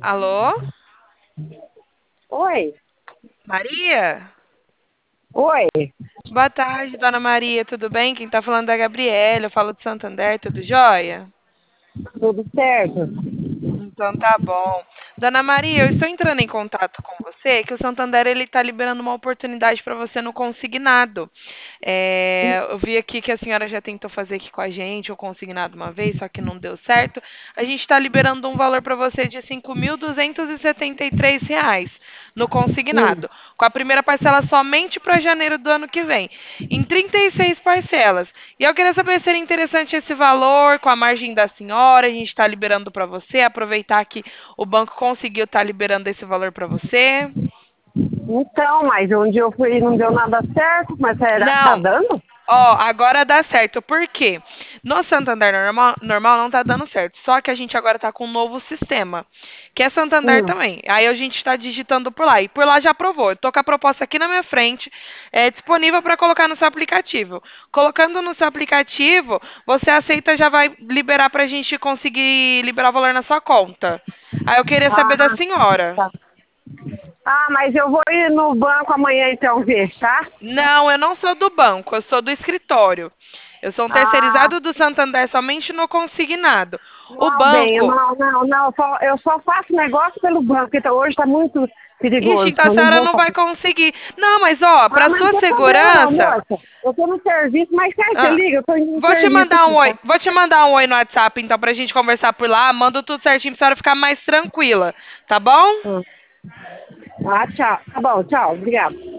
Alô? Oi, Maria? oi, Boa tarde, dona Maria, tudo bem? Quem tá falando é a Gabriela, eu falo de Santander, tudo jóia? tudo certo? Então tá bom. Dona Maria, eu estou entrando em contato com você, que o Santander ele está liberando uma oportunidade para você no consignado. Eu vi aqui que a senhora já tentou fazer aqui com a gente o consignado uma vez, só que não deu certo. A gente está liberando um valor para você de R$ 5.273 no Hum. consignado, com a primeira parcela somente para janeiro do ano que vem, em 36 parcelas. E eu queria saber se seria interessante esse valor, com a margem da senhora, a gente está liberando para você, aproveitar que o banco conseguiu estar liberando esse valor para você. Então, mas onde eu fui não deu nada certo, mas será que tá Não, dando? ó, agora dá certo. Por quê? No Santander normal não tá dando certo. Só que a gente agora tá com um novo sistema, que é Santander Hum. também. Aí a gente está digitando por lá. E por lá já aprovou. Eu tô com a proposta aqui na minha frente, é disponível para colocar no seu aplicativo. Colocando no seu aplicativo, você aceita, já vai liberar para a gente conseguir liberar o valor na sua conta. Aí eu queria saber da Ah, senhora. tá. Ah, mas eu vou ir no banco amanhã então ver, tá? Não, eu não sou do banco, eu sou do escritório. Eu sou um Ah, terceirizado do Santander somente no consignado. O não, bem, banco. eu só faço negócio pelo banco, porque hoje tá muito Ixi, perigoso, então a eu não senhora vou não vai fazer. conseguir. Não, mas ó, Ah, para mas não sua tem problema não, segurança. moça. Eu tô no serviço, mas quer você Ah, liga, eu tô indo no vou te serviço mandar um aqui, oi. tá? Vou te mandar um oi no WhatsApp, então, pra gente conversar por lá. Mando tudo certinho pra senhora ficar mais tranquila, tá bom? Ah, tchau. Tá bom, tchau, obrigada.